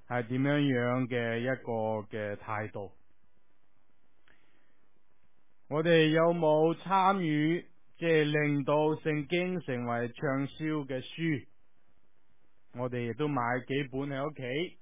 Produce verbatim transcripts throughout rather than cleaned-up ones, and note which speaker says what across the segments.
Speaker 1: 係點樣樣嘅一個嘅態度。我哋有冇參與，即係令到聖經成為暢銷嘅書？我哋亦都買幾本喺屋企。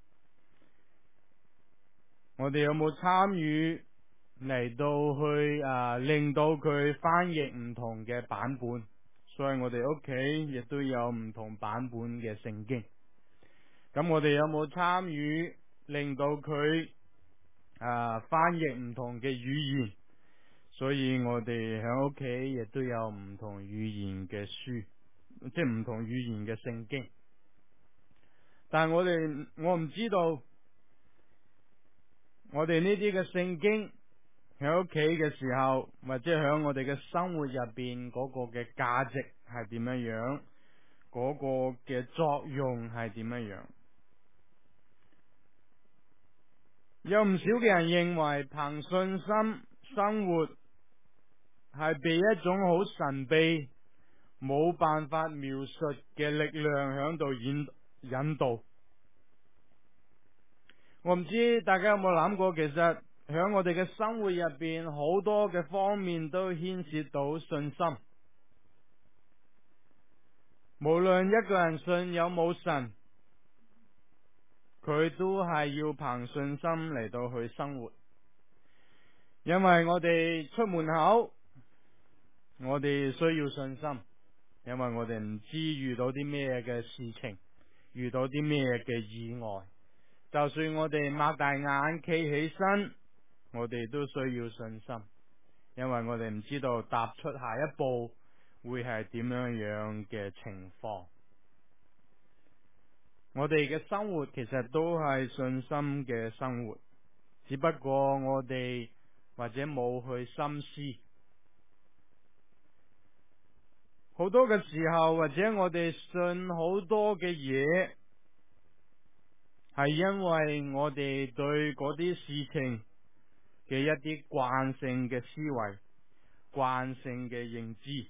Speaker 1: 我哋有冇參與嚟到去啊，令到佢翻譯唔同嘅版本？所以我哋屋企亦都有唔同版本嘅聖經。咁我哋有冇參與令到佢啊翻譯唔同嘅語言？所以我哋喺屋企亦都有唔同語言嘅書，即係唔同語言嘅聖經。但係我哋我唔知道，我哋呢啲嘅聖經喺屋企嘅時候，或者喺我哋嘅生活入邊嗰個嘅價值係點樣樣，嗰個嘅作用係點樣樣。有唔少嘅人認為憑信心生活係被一種好神秘、冇辦法描述嘅力量響度引引導。我唔知大家有冇諗過，其實響我哋嘅生活入邊，好多嘅方面都牽涉到信心。無論一個人信有冇神，佢都係要憑信心嚟到去生活。因為我哋出門口，我哋需要信心，因為我哋唔知遇到啲咩嘅事情，遇到啲咩嘅意外。就算我哋擘大眼企起身，我哋都需要信心，因為我哋唔知道踏出下一步會係點樣樣嘅情況。我哋嘅生活其實都係信心嘅生活，只不過我哋或者冇去深思。好多嘅時候，或者我哋信好多嘅嘢，係因為我哋對嗰啲事情嘅一啲慣性嘅思維、慣性嘅認知。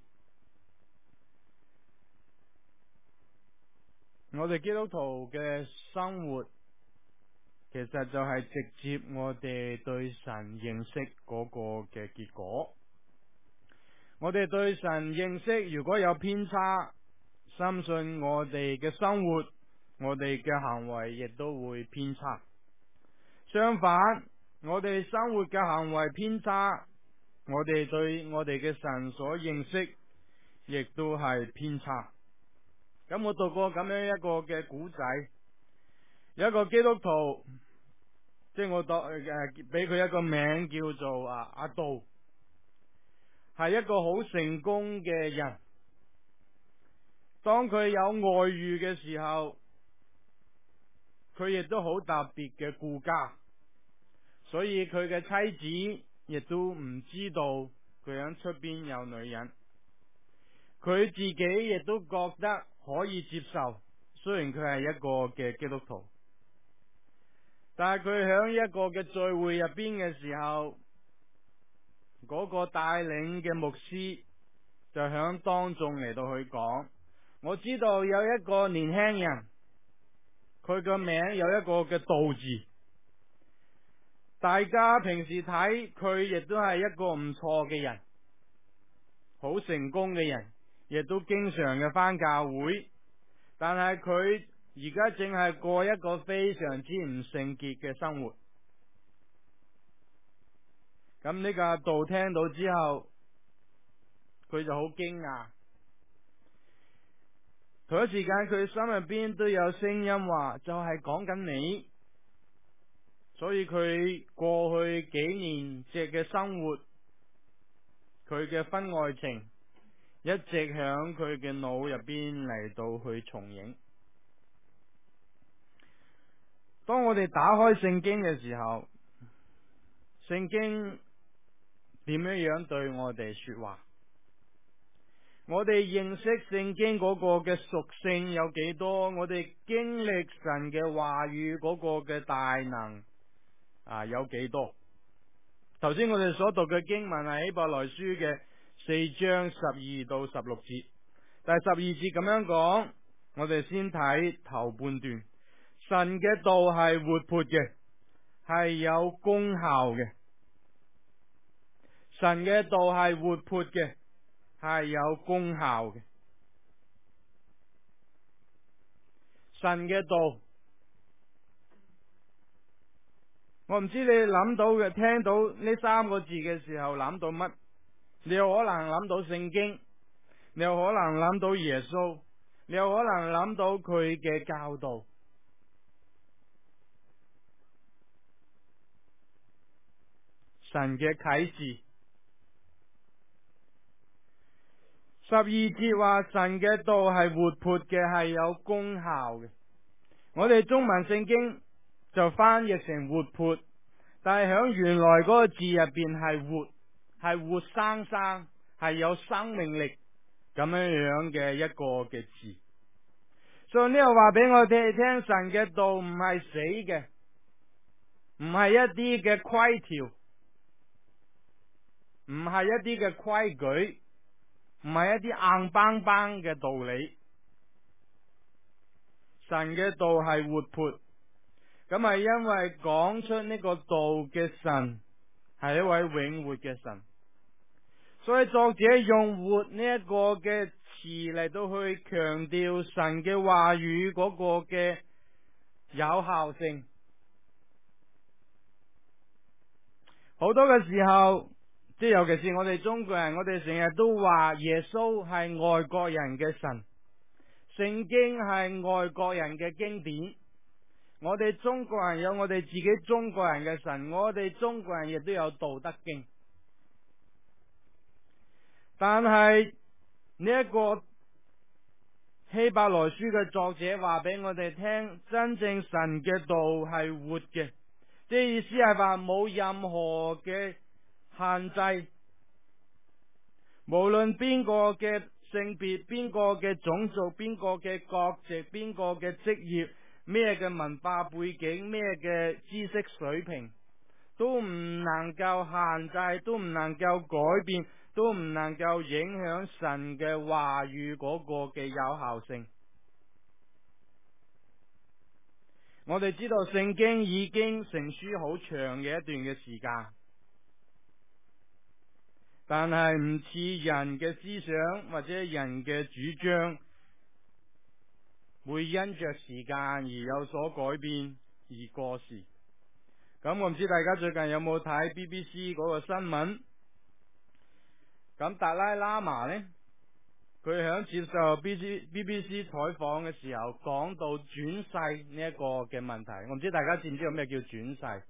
Speaker 1: 我哋基督徒嘅生活，其實就係直接我哋對神認識嗰個嘅結果。我哋對神認識如果有偏差，深信我哋嘅生活，我哋嘅行為亦都會偏差。相反，我哋生活嘅行為偏差，我哋對我哋嘅神所認識亦都係偏差。咁我讀過咁樣一個嘅古仔，有一個基督徒，即係我當誒俾佢一個名叫做啊阿道，係一個好成功嘅人。當佢有外遇嘅時候，佢亦都好特別嘅顧家，所以佢嘅妻子亦都唔知道佢喺出邊有女人。佢自己亦都覺得可以接受，雖然佢係一個嘅基督徒，但係佢喺一個嘅聚會入邊嘅時候，嗰個帶領嘅牧師就響當眾嚟到去講，我知道有一個年輕人，佢個名有一個嘅道字，大家平時睇佢亦都係一個唔錯嘅人，好成功嘅人，亦都經常嘅返教會，但係佢而家正係過一個非常之唔聖潔嘅生活。咁呢個道聽到之後，佢就好驚訝。同一時間佢心入邊都有聲音話，就係講緊你。所以佢過去幾年隻嘅生活，佢嘅婚外情一直響佢嘅腦入邊嚟到去重影。當我哋打開聖經嘅時候，聖經點樣樣對我哋說話？我哋認識聖經嗰個嘅屬性有幾多？我哋經歷神嘅話語嗰個嘅大能啊有幾多？頭先我哋所讀嘅經文係希伯來書嘅四章十二到十六節，但係十二節咁樣講，我哋先睇頭半段。 神嘅道係活潑嘅，係有功效嘅。神嘅道係活潑嘅，係有功效嘅。神嘅道，我唔知你諗到嘅，聽到呢三個字嘅時候諗到乜？你有可能諗到聖經，你有可能諗到耶穌，你有可能諗到佢嘅教導。神嘅啟示，十二節話神嘅道係活潑嘅，係有功效嘅。我哋中文聖經就翻譯成活潑，但係響原來嗰個字入邊係活，係活生生，係有生命力咁樣樣嘅一個嘅字。所以呢度話俾我哋聽，神嘅道唔係死嘅，唔係一啲嘅規條，唔係一啲嘅規矩，唔係一啲硬邦邦嘅道理。神嘅道係活潑，咁係因為講出呢個道嘅神係一位永活嘅神，所以作者用活呢一個嘅詞嚟到去強調神嘅話語嗰個嘅有效性。好多嘅時候，即係尤其是我哋中國人，我哋成日都話耶穌係外國人嘅神，聖經係外國人嘅經典。我哋中國人有我哋自己中國人嘅神，我哋中國人亦都有道德經。但係呢一個希伯來書嘅作者話俾我哋聽，真正神嘅道係活嘅，即係意思係話冇任何嘅限制，無論邊個嘅性別、邊個嘅種族、邊個嘅國籍、邊個嘅職業、咩嘅文化背景、咩嘅知識水平，都唔能夠限制，都唔能夠改變，都唔能夠影響神嘅話語嗰個嘅有效性。我哋知道聖經已經成書好長嘅一段嘅時間，但係唔似人嘅思想或者人嘅主張會因着時間而有所改變而過時。咁我唔知大家最近有冇睇 B B C 嗰個新聞？咁達賴喇嘛呢，佢響接受 B B C 採訪嘅時候講到轉世呢一個嘅問題。我唔知大家知唔知道咩叫轉世？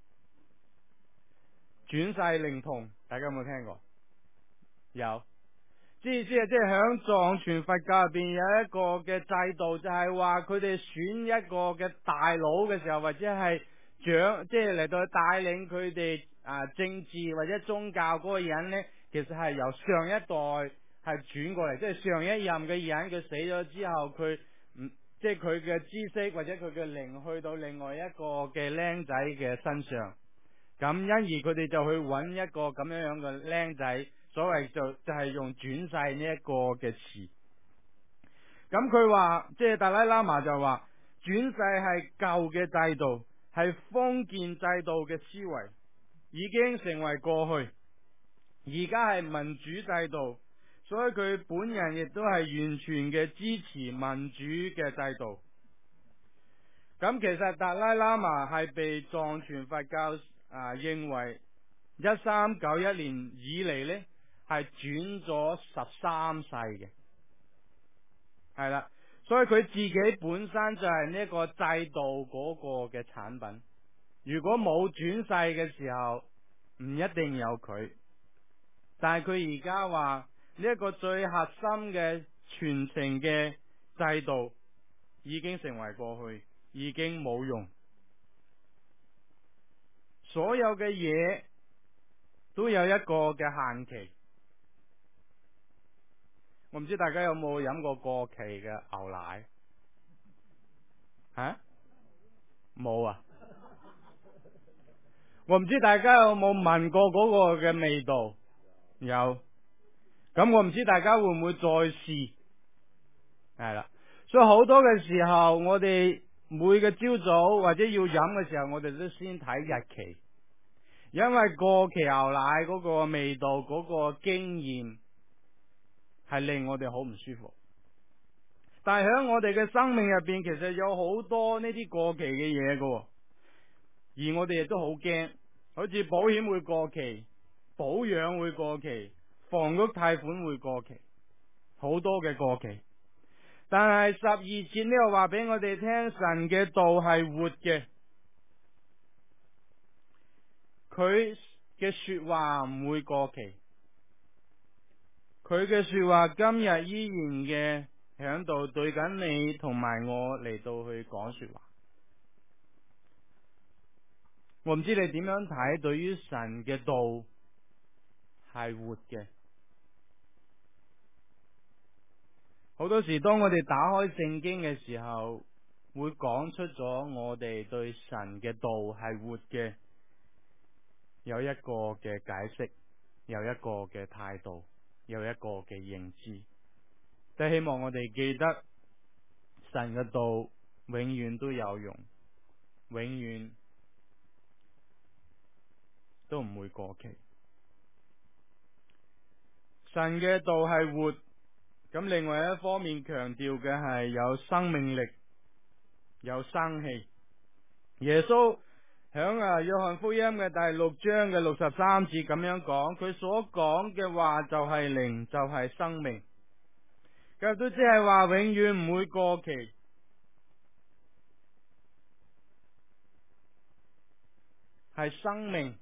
Speaker 1: 轉世靈童，大家有冇聽過？有。知唔知啊？即係響藏傳佛教入邊有一個嘅制度，就係話佢哋選一個嘅大佬嘅時候，或者係長，即係嚟到帶領佢哋啊政治或者宗教嗰個人呢，其實係由上一代係轉過嚟，即係上一任嘅人佢死咗之後，佢唔即係佢嘅知識或者佢嘅靈去到另外一個嘅僆仔嘅身上，咁因而佢哋就去揾一個咁樣樣嘅僆仔。所謂就就係用轉世呢一個嘅詞，咁佢話即係達賴喇嘛就話轉世係舊嘅制度，係封建制度嘅思維，已經成為過去，而家係民主制度，所以佢本人亦都係完全嘅支持民主嘅制度。咁其實達賴喇嘛係被藏傳佛教啊認為一三九一年以嚟呢，係轉咗十三世嘅，係啦，所以佢自己本身就係呢個制度嗰個嘅產品。如果冇轉世嘅時候，唔一定有佢。但係佢而家話呢一個最核心嘅傳承嘅制度已經成為過去，已經冇用。所有嘅嘢都有一個嘅限期。我唔知大家有冇飲過過期嘅牛奶？吓？冇啊！我唔知大家有冇聞過嗰個嘅味道？有。咁我唔知大家會唔會再試？係啦，所以好多嘅時候，我哋每個朝早或者要飲嘅時候，我哋都先睇日期，因為過期牛奶嗰個味道嗰個經驗係令我哋好唔舒服。但係喺我哋嘅生命入邊，其實有好多呢啲過期嘅嘢㗎，而我哋亦都好驚，好似保險會過期，保養會過期，房屋貸款會過期，好多嘅過期。但係十二節呢度話俾我哋聽，神嘅道係活嘅，佢嘅說話唔會過期，佢嘅說話今日依然嘅響度對緊你同埋我嚟到去講說話。我唔知你點樣睇，對於神嘅道係活嘅。好多時當我哋打開聖經嘅時候，會講出咗我哋對神嘅道係活嘅，有一個嘅解釋，有一個嘅態度，有一個嘅認知。都希望我哋記得神嘅道永遠都有用，永遠都唔會過期。神嘅道係活，咁另外一方面強調嘅係有生命力，有生氣。耶穌響啊約翰福音嘅第六章嘅六十三節咁樣講，佢所講嘅話就係靈，就係生命。咁都即係話永遠唔會過期，係生命。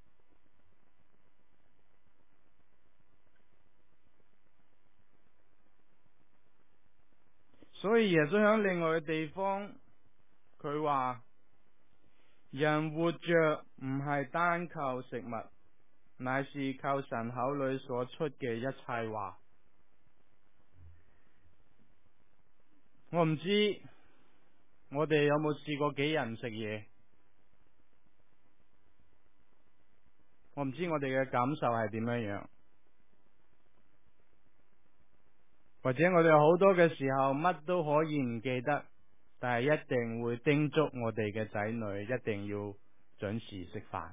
Speaker 1: 所以耶穌喺另外嘅地方，佢話人活着唔係單靠食物，乃是靠神口裏所出嘅一切話。我唔知我哋有冇試過幾人食嘢，我唔知我哋嘅感受係點樣樣，或者我哋好多嘅時候乜都可以唔記得，但係一定會叮囑我哋嘅仔女一定要準時食飯。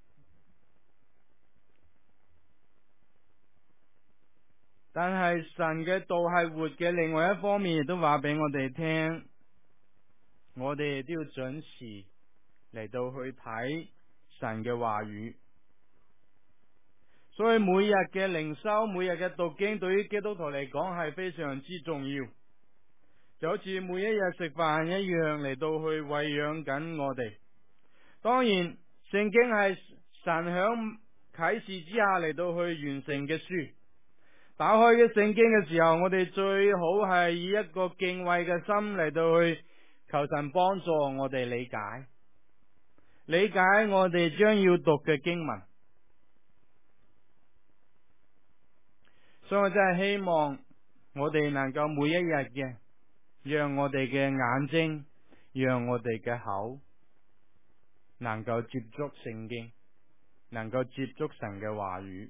Speaker 1: 但係神嘅道係活嘅，另外一方面亦都話俾我哋聽，我哋亦都要準時嚟到去睇神嘅話語。所以每日嘅靈修，每日嘅讀經，對於基督徒嚟講係非常之重要，就好似每一日食飯一樣，嚟到去餵養緊我哋。當然，聖經係神響啟示之下嚟到去完成嘅書。打開嘅聖經嘅時候，我哋最好係以一個敬畏嘅心嚟到去求神幫助我哋理解，理解我哋將要讀嘅經文。所以我真係希望我哋能夠每一日嘅，讓我哋嘅眼睛，讓我哋嘅口，能夠接觸聖經，能夠接觸神嘅話語。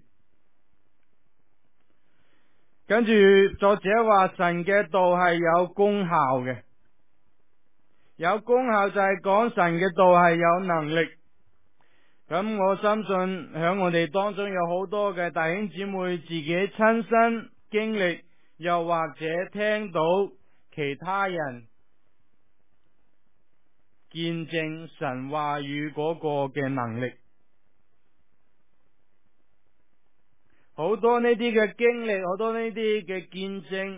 Speaker 1: 跟住作者話神嘅道係有功效嘅，有功效就係講神嘅道係有能力。咁我相信響我哋當中有好多嘅弟兄姊妹自己親身經歷，又或者聽到其他人見證神話語嗰個嘅能力。好多呢啲嘅經歷，好多呢啲嘅見證，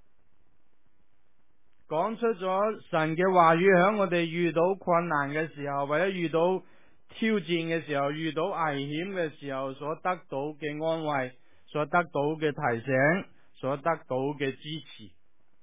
Speaker 1: 講出咗神嘅話語響我哋遇到困難嘅時候，或者遇到挑戰嘅時候，遇到危險嘅時候所得到嘅安慰，所得到嘅提醒，所得到嘅支持。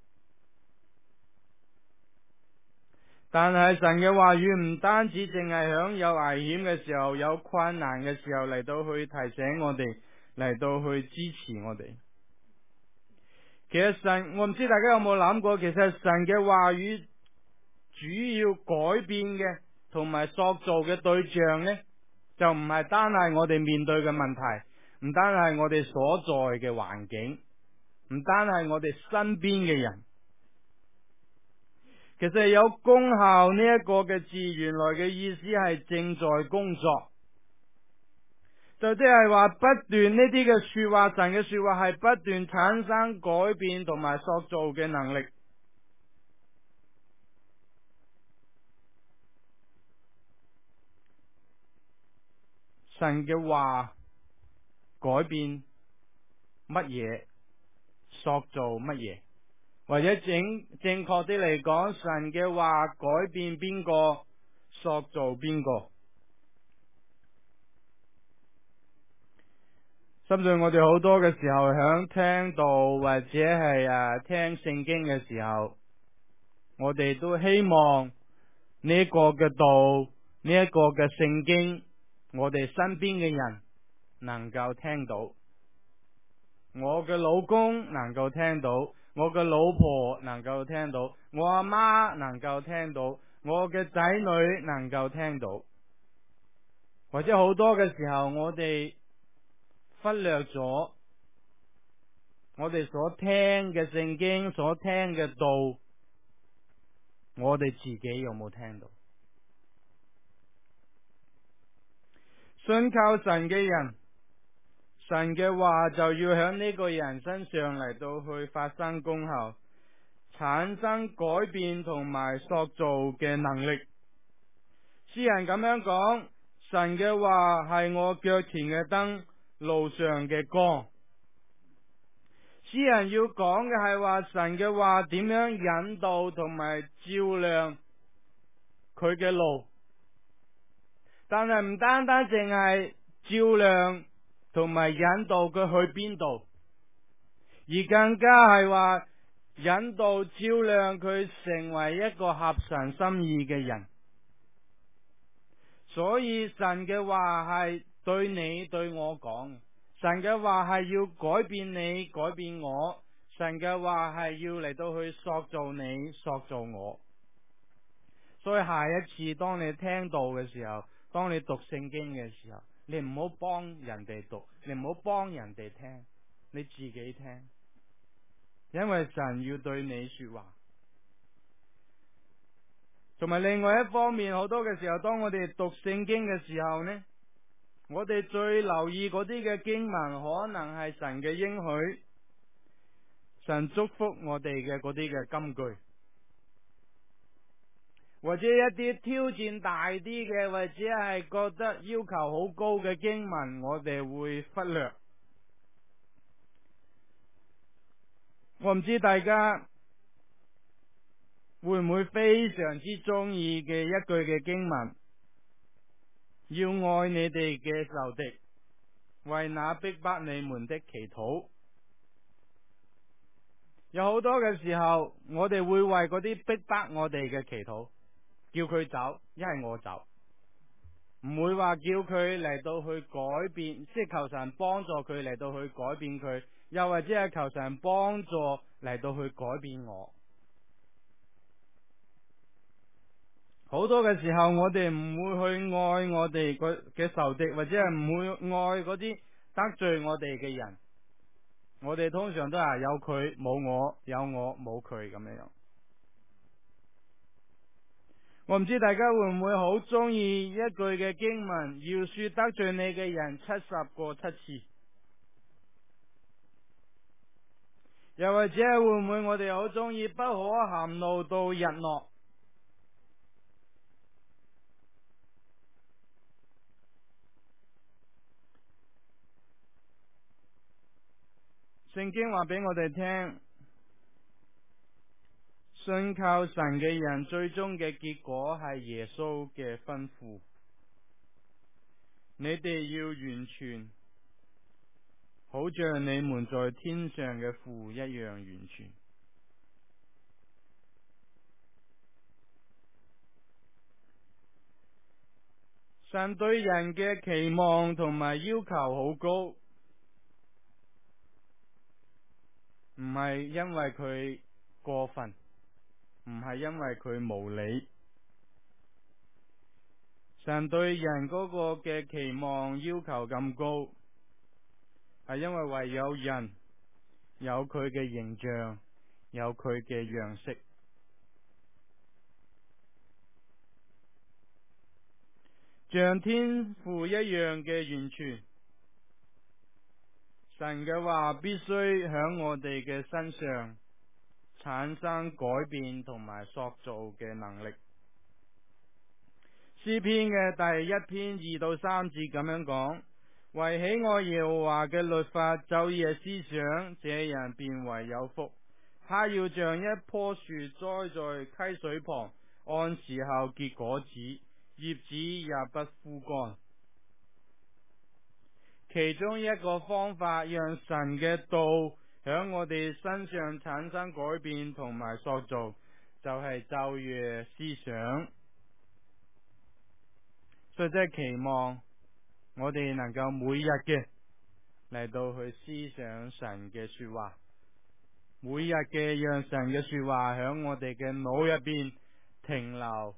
Speaker 1: 但係神嘅話語唔單止淨係響有危險嘅時候，有困難嘅時候嚟到去提醒我哋，嚟到去支持我哋。其實神，我唔知大家有冇諗過，其實神嘅話語主要改變嘅同埋塑造嘅對象呢，就唔係單係我哋面對嘅問題，唔單係我哋所在嘅環境，唔單係我哋身邊嘅人。 其實有功效呢一個嘅字，原來嘅意思係正在工作，就即係話不斷呢啲嘅說話，神嘅說話係不斷產生改變同埋塑造嘅能力。神嘅話改變乜嘢，塑造乜嘢，或者正正確啲嚟講，神嘅話改變邊個，塑造邊個。甚至我哋好多嘅時候響聽道或者係誒聽聖經嘅時候，我哋都希望呢一個嘅道，呢一個嘅聖經，我哋身邊嘅人能夠聽到，我嘅老公能夠聽到，我嘅老婆能夠聽到，我阿媽能夠聽到，我嘅仔女能夠聽到。或者好多嘅時候我哋忽略咗我哋所聽嘅聖經，所聽嘅道，我哋自己有冇聽到？信靠神嘅人，神嘅話就要喺呢個人身上嚟到去發生功效，產生改變同埋塑造嘅能力。詩人咁樣講，神嘅話係我腳前嘅燈，路上嘅光。詩人要講嘅係話，神嘅話點樣引導同埋照亮佢嘅路，但係唔單單淨係照亮同埋引導佢去邊度，而更加係話引導照亮佢成為一個合神心意嘅人。所以神嘅話係對你對我講，神嘅話係要改變你改變我，神嘅話係要嚟到去塑造你塑造我。所以下一次當你聽到嘅時候，當你讀聖經嘅時候，你唔好幫人哋讀，你唔好幫人哋聽，你自己聽，因為神要對你說話。同埋另外一方面，好多嘅時候當我哋讀聖經嘅時候呢，我哋最留意嗰啲嘅經文，可能係神嘅應許，神祝福我哋嘅嗰啲嘅金句，或者一啲挑戰大啲嘅，或者係覺得要求好高嘅經文，我哋會忽略。我唔知大家會唔會非常之中意嘅一句嘅經文，要愛你哋嘅仇敵，為那逼迫你們的祈禱。有好多嘅時候，我哋會為嗰啲逼迫我哋嘅祈禱，叫佢走，一係我走，唔會話叫佢嚟到去改變，即係求神幫助佢嚟到去改變佢，又或者係求神幫助嚟到去改變我。好多嘅時候，我哋唔會去愛我哋嘅仇敵，或者係唔會愛嗰啲得罪我哋嘅人。我哋通常都係有佢冇我，有我冇佢咁樣。我唔知大家會唔會好中意一句嘅經文，饒恕得罪你嘅人七十個七次。又或者會唔會我哋好中意不可含怒到日落。聖經話俾我哋聽，信靠神嘅人最終嘅結果係耶穌嘅吩咐，你哋要完全，好像你們在天上嘅父一樣完全。神對人嘅期望同埋要求好高，唔係因為佢過分，唔係因為佢無理。神對人嗰個嘅期望要求咁高，係因為唯有人有佢嘅形象，有佢嘅樣式。 像天父一樣嘅完全。神嘅話必須響我哋嘅身上產生改變同埋塑造嘅能力。詩篇嘅第一篇二到三節咁樣講：為喜愛耶和華嘅律法，晝夜思想，這人便為有福。他要像一棵樹栽在溪水旁，按時候結果子，葉子也不枯乾。其中一個方法讓神嘅道響我哋身上產生改變同埋塑造，就係晝夜思想。所以即係期望我哋能夠每日嘅嚟到去思想神嘅說話，每日嘅讓神嘅說話響我哋嘅腦入邊停留。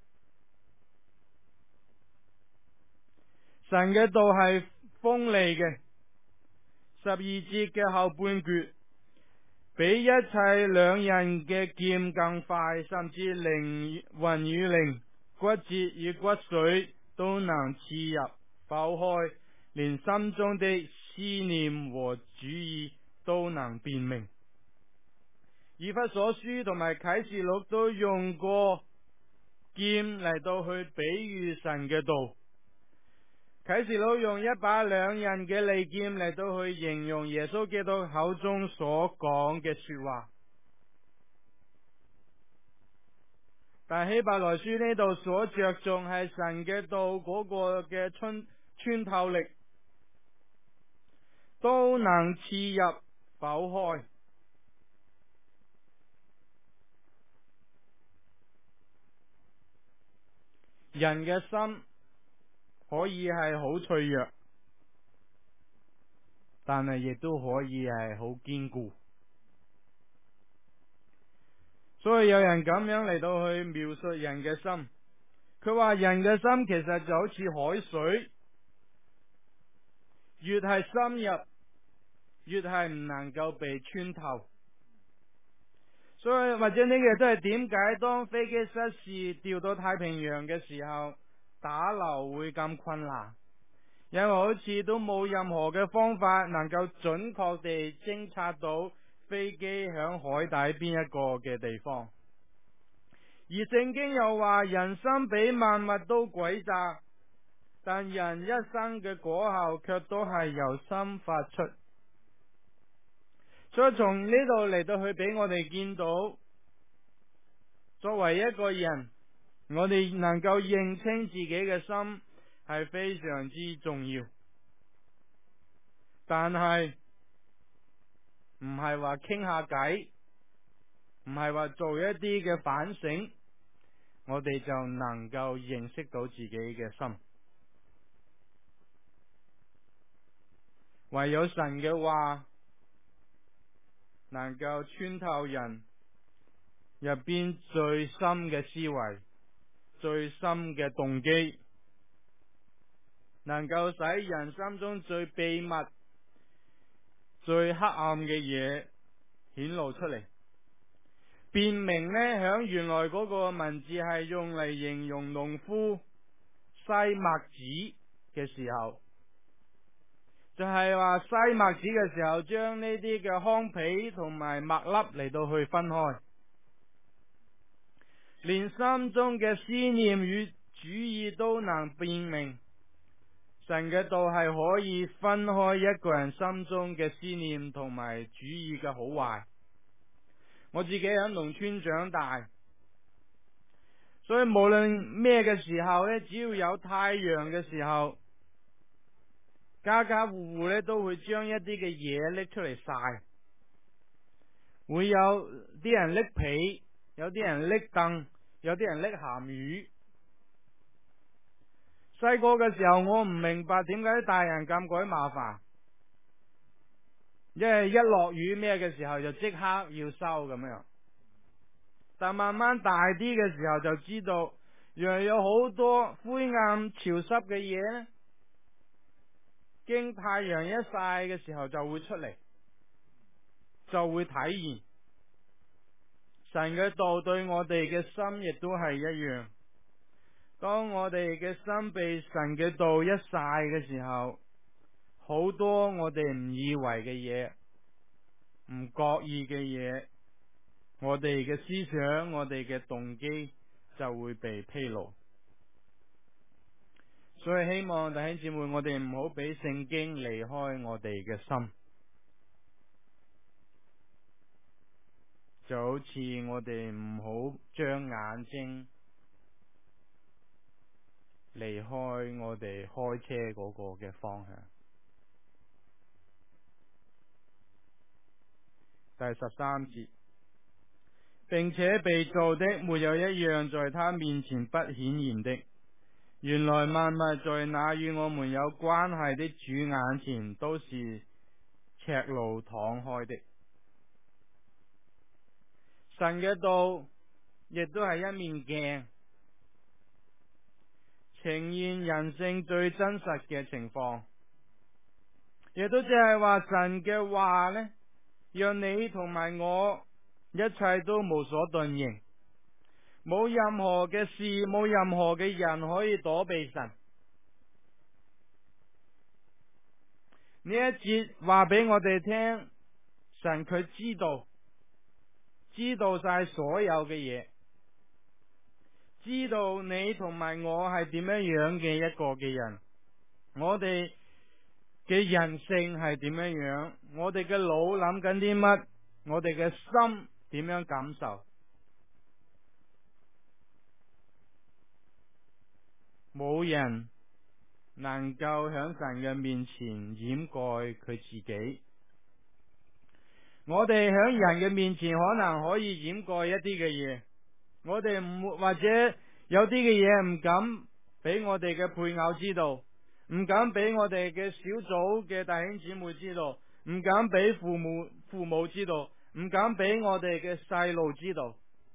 Speaker 1: 神嘅道係鋒利嘅，十二節嘅後半句，比一切兩刃嘅劍更快，甚至靈魂與靈、骨節與骨髓都能刺入剖開，連心中的思念和主意都能辨明。以弗所書同埋啟示錄都用過劍嚟到去比喻神嘅道。啟示錄用一把兩刃嘅利劍嚟到去形容耶穌基督口中所講嘅說話，但希伯來書呢度所着重係神嘅道嗰個嘅穿穿透力，都能刺入剖開。人嘅心可以係好脆弱，但係亦都可以係好堅固。所以有人咁樣嚟到去描述人嘅心，佢話人嘅心其實就好似海水，越係深入，越係唔能夠被穿透。所以或者呢個都係點解當飛機失事掉到太平洋嘅時候，打撈會咁困難，因為好似都冇任何嘅方法能夠準確地偵察到飛機響海底邊一個嘅地方。而聖經又話人心比萬物都詭詐，但人一生嘅果效卻都係由心發出。所以從呢度嚟到去俾我哋見到，作為一個人，我哋能夠認清自己嘅心係非常之重要，但係唔係話傾下偈，唔係話做一啲嘅反省，我哋就能夠認識到自己嘅心。唯有神嘅話能夠穿透人入邊最深嘅思維、最深嘅動機，能夠使人心中最秘密、最黑暗嘅嘢顯露出嚟。辨明呢，響原來嗰個文字係用嚟形容農夫篩麥子嘅時候，就係話篩麥子嘅時候，將呢啲嘅糠皮同埋麥粒嚟到去分開，連心中嘅思念與主意都能辨明。神嘅道係可以分開一個人心中嘅思念同埋主意嘅好壞。我自己喺農村長大，所以無論咩嘅時候呢，只要有太陽嘅時候，家家戶戶咧都會將一啲嘅嘢拎出嚟曬，會有啲人拎被，有啲人拎凳，有啲人拎鹹魚。細個嘅時候我唔明白點解大人咁鬼麻煩，因為一落雨咩嘅時候就即刻要收咁樣。但慢慢大啲嘅時候就知道，原來有好多灰暗潮濕嘅嘢呢，經太陽一曬嘅時候就會出嚟，就會體現。神嘅道對我哋嘅心亦都係一樣。 當我哋嘅心被神嘅道一曬嘅時候，好多我哋唔以為嘅嘢，唔覺意嘅嘢，我哋嘅思想，我哋嘅動機就會被披露。所以希望弟兄姊妹，我哋唔好俾聖經離開我哋嘅心，就好似我哋唔好將眼睛離開我哋開車嗰個嘅方向。第十三節，並且被造的沒有一樣在他面前不顯然的，原來萬物在那與我們有關係的主眼前都是赤露敞開的。神嘅道亦都係一面鏡，呈現人性最真實嘅情況，亦都即係話神嘅話呢，讓你同埋我一切都無所遁形，冇任何嘅事，冇任何嘅人可以躲避神。呢一節話俾我哋聽，神佢知道，知道晒所有嘅嘢，知道你同埋我係點樣樣嘅一個嘅人，我哋嘅人性係點樣樣，我哋嘅腦諗緊啲乜，我哋嘅心點樣感受，冇人能夠喺神嘅面前掩蓋佢自己。我哋喺人嘅面前可能可以掩蓋一啲嘅嘢，我哋唔或者有啲嘅嘢唔敢俾我哋嘅配偶知道，唔敢俾我哋嘅小組嘅弟兄姊妹知道，唔敢俾父母父母知道，唔敢俾我哋嘅細路知道，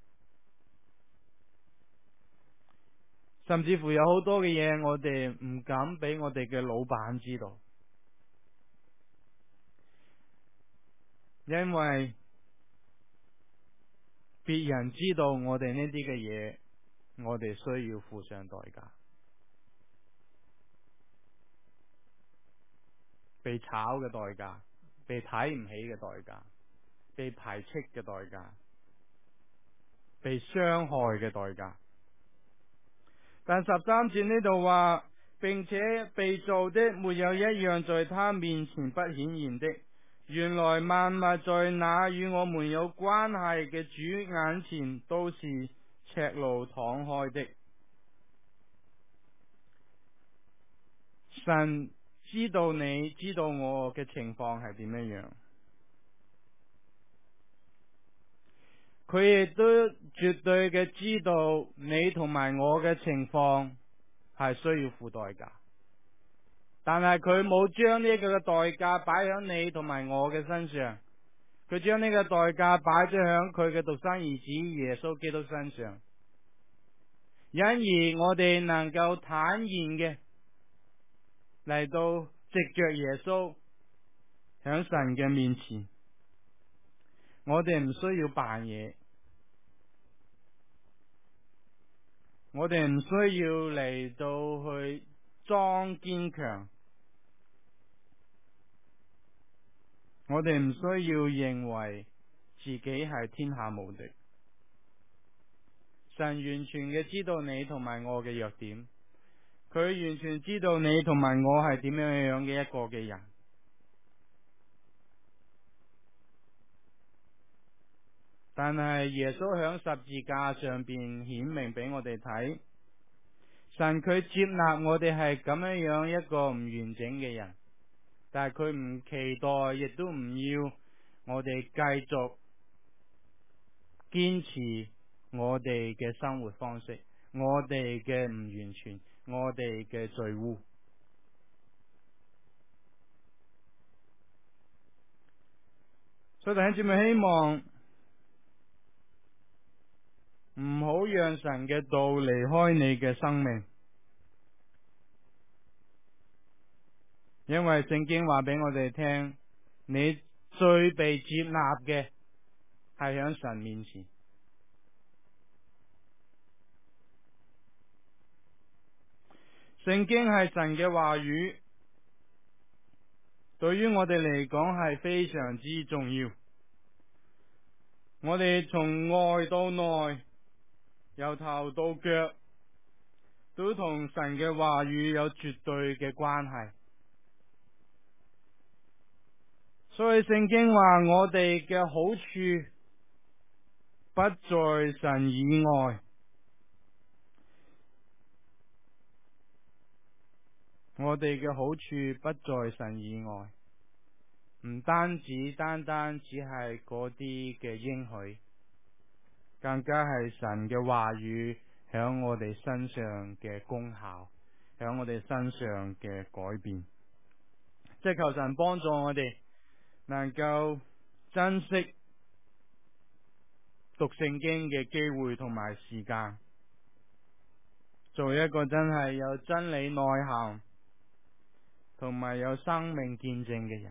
Speaker 1: 甚至乎有好多嘅嘢我哋唔敢俾我哋嘅老闆知道，因為別人知道我哋呢啲嘅嘢，我哋需要付上代價，被炒嘅代價，被睇唔起嘅代價，被排斥嘅代價，被傷害嘅代價。但十三節呢度話，並且被造的沒有一樣在他面前不顯然的，原來萬物在那與我們有關係嘅主眼前都是赤露敞開的。神知道你知道我嘅情況係點樣樣，佢亦都絕對嘅知道你同埋我嘅情況係需要付代價，但係佢冇將呢個嘅代價擺喺你同埋我嘅身上，佢將呢個代價擺咗喺佢嘅獨生兒子耶穌基督身上，因而我哋能夠坦然嘅嚟到藉着耶穌喺神嘅面前，我哋唔需要扮嘢，我哋唔需要嚟到去裝堅強，我哋唔需要認為自己係天下無敵。神完全嘅知道你同埋我嘅弱點，佢完全知道你同埋我係點樣樣嘅一個嘅人。但係耶穌響十字架上邊顯明俾我哋睇，神佢接納我哋係咁樣樣一個唔完整嘅人，但係佢唔期待，亦都唔要我哋繼續堅持我哋嘅生活方式，我哋嘅唔完全，我哋嘅罪污。所以弟兄姊妹，希望唔好讓神嘅道離開你嘅生命，因為聖經話俾我哋聽，你最被接納嘅係喺神面前。 聖經係神嘅話語，對於我哋嚟講係非常之重要。我哋從外到內，由頭到腳，都同神嘅話語有絕對嘅關係。所以聖經話我哋嘅好處不在神以外，我哋嘅好處不在神以外，唔單止單單只係嗰啲嘅應許，更加係神嘅話語響我哋身上嘅功效，響我哋身上嘅改變。即係求神幫助我哋能夠珍惜讀聖經嘅機會同埋時間，做一個真係有真理內涵同埋有生命見證嘅人。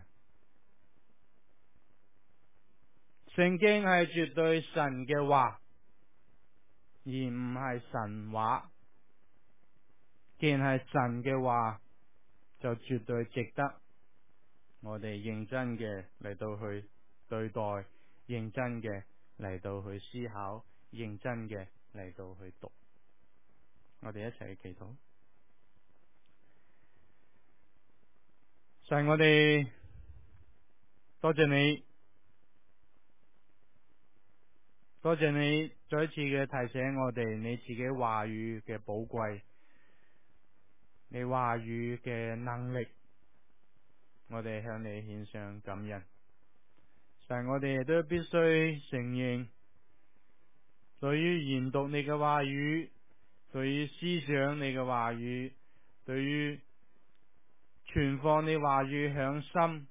Speaker 1: 聖經係絕對神嘅話，而唔係神話。既然係神嘅話，就絕對值得我哋認真嘅嚟到去對待，認真嘅嚟到去思考，認真嘅嚟到去讀。我哋一齊去祈禱。神，我哋多謝你，多謝你再一次嘅提醒我哋你自己話語嘅寶貴，你話語嘅能力，我哋向你獻上感恩。神，我哋亦都必須承認，對於研讀你嘅話語，對於思想你嘅話語，對於存放你話語響心，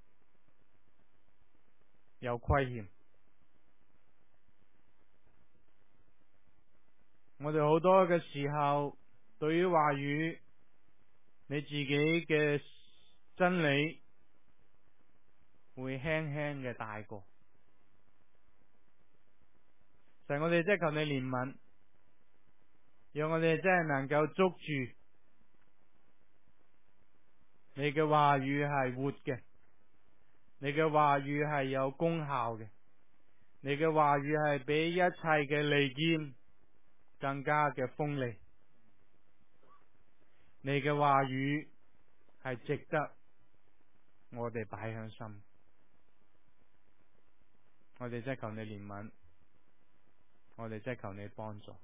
Speaker 1: 有虧欠。我哋好多嘅時候，對於話語你自己嘅真理，會輕輕嘅帶過。神，我哋真係求你憐憫，讓我哋真係能夠捉住你嘅話語係活嘅，你嘅話語係有功效嘅，你嘅話語係比一切嘅利劍更加嘅鋒利，你嘅話語係值得我哋擺響心。我哋真係求你憐憫，我哋真係求你幫助，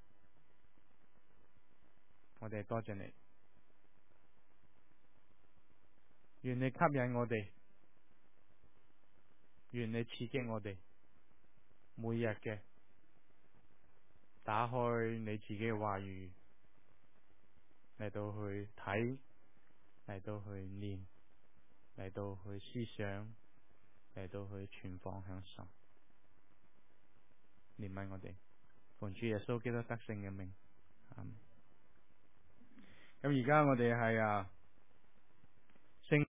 Speaker 1: 我哋多謝你，願你吸引我哋，願你刺激我哋，每日嘅打開你自己嘅話語嚟到去睇，嚟到去念，嚟到去思想，嚟到去存放響心。憐憫我哋，奉主耶穌基督得勝嘅名。咁而家我哋係啊